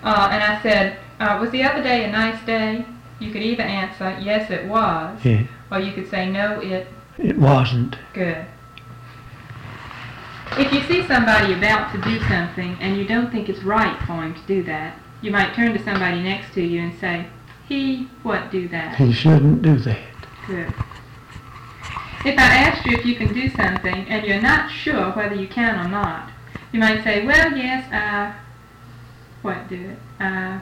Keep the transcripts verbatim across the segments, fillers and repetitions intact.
uh, and I said, uh, was the other day a nice day? You could either answer, yes, it was, Yeah. or you could say, no, it... It wasn't. Good. If you see somebody about to do something and you don't think it's right for him to do that, you might turn to somebody next to you and say, he what do that? He shouldn't do that. Good. If I asked you if you can do something and you're not sure whether you can or not, you might say, well, yes, I... What do it? Uh...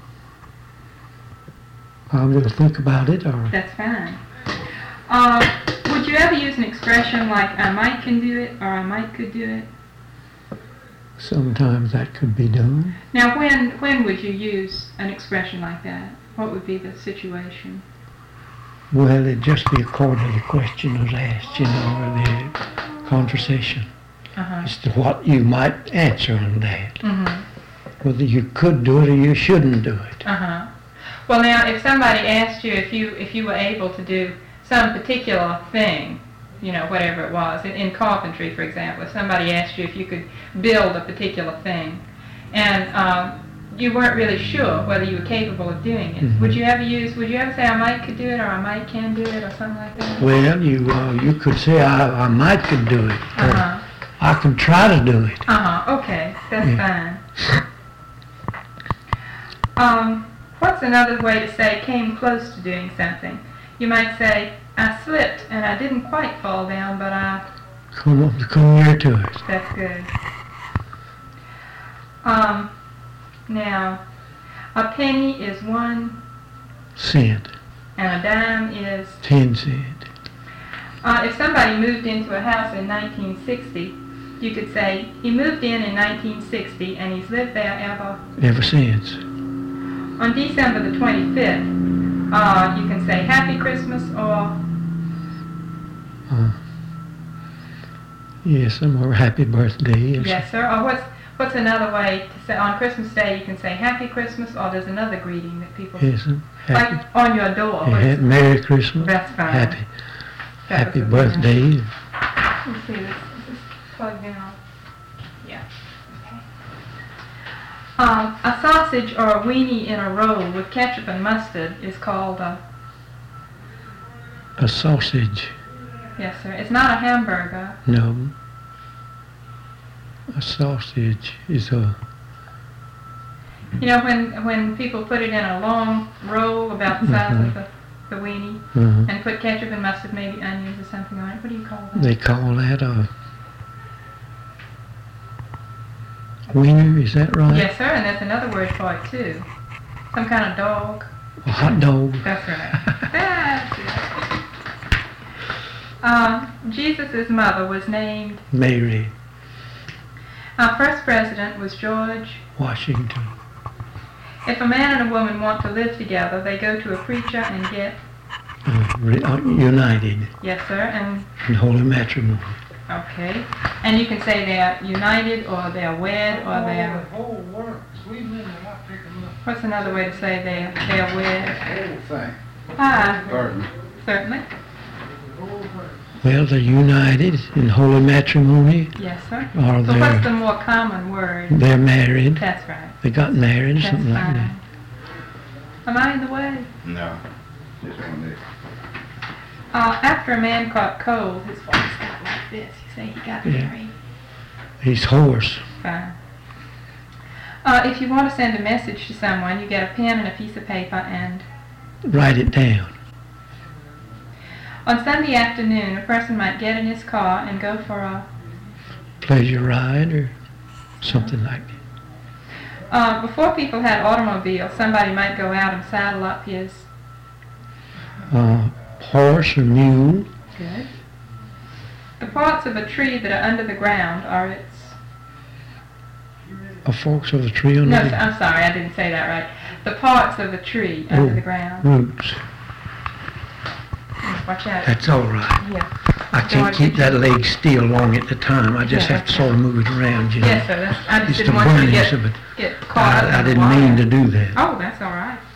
I will think about it, or... That's fine. Uh, would you ever use an expression like, I might can do it, or I might could do it? Sometimes that could be done. Now, when when would you use an expression like that? What would be the situation? Well, it'd just be according to the question was asked, you know, or the conversation. Uh-huh. As to what you might answer on that. Mm-hmm. Whether you could do it or you shouldn't do it. Uh-huh. Well, now, if somebody asked you if you if you were able to do some particular thing, you know, whatever it was, in, in carpentry, for example, if somebody asked you if you could build a particular thing, and um, you weren't really sure whether you were capable of doing it, Mm-hmm. would you ever use, would you ever say, I might could do it, or I might can do it, or something like that? Well, you uh, you could say, I, I might could do it, or Uh-huh. I can try to do it. Uh-huh, okay, that's Yeah. fine. Um, what's another way to say came close to doing something? You might say, I slipped and I didn't quite fall down, but I... Come up, come near to it. That's good. Um, now, a penny is one Cent, and a dime is... ten cent. Uh, if somebody moved into a house in nineteen sixty, you could say, he moved in in nineteen sixty and he's lived there ever... Ever since. On December the twenty-fifth, uh, you can say Happy Christmas or... Uh, yes, or happy birthday. Yes, sir. Or what's what's another way to say, on Christmas Day, you can say Happy Christmas, or there's another greeting that people... Yes, happy, like on your door. yeah, what's- ha- Merry Christmas. That's fine. Happy, That happy was a good one. birthday. Let's see, this, this is plugged in on... Yeah. Okay. Um, a sausage or a weenie in a roll with ketchup and mustard is called a... A sausage. Yes, sir. It's not a hamburger. No. A sausage is a... You know, when when people put it in a long roll about the size Mhm. of the, the weenie, uh, and put ketchup and mustard, maybe onions or something on it, what do you call that? they call that a wiener, is that right? Yes, sir, and that's another word for it, too. Some kind of dog. A hot dog. That's right. That's it. Uh, Jesus' mother was named... Mary Our first president was George... Washington. If a man and a woman want to live together, they go to a preacher and get... Uh, re- uh, united Yes, sir, and... in holy matrimony. Okay. And you can say they're united, or they're wed, or they're... What's another way to say they're, they're wed? Whole thing. Ah, Pardon. certainly. Well, they're united in holy matrimony, Yes, sir. or So what's the they're, more common word? they're married. That's right. They got married, That's something like fine. that. Am I in the way? No. Just one day. Uh, after a man caught cold, his voice got like this. You say he got Yeah. very He's hoarse. fine. Uh, if you want to send a message to someone, you get a pen and a piece of paper, and Write it down. on Sunday afternoon, a person might get in his car and go for a... Pleasure ride or something like that. Uh, before people had automobiles, somebody might go out and saddle up his... Uh, horse or mule. Good. The parts of a tree that are under the ground are its... A forks of a tree under No, the I'm sorry, I didn't say that right. The parts of a tree under Oh. the ground. roots. Watch out. That's all right. Yeah. I can't keep that leg still long at the time. I just Yeah, have to that's sort of move it around, you know. Yes, sir. That's, I just It's didn't the want you to burnings get, of it. get caught up I, I in the didn't wire. mean to do that. Oh, that's all right.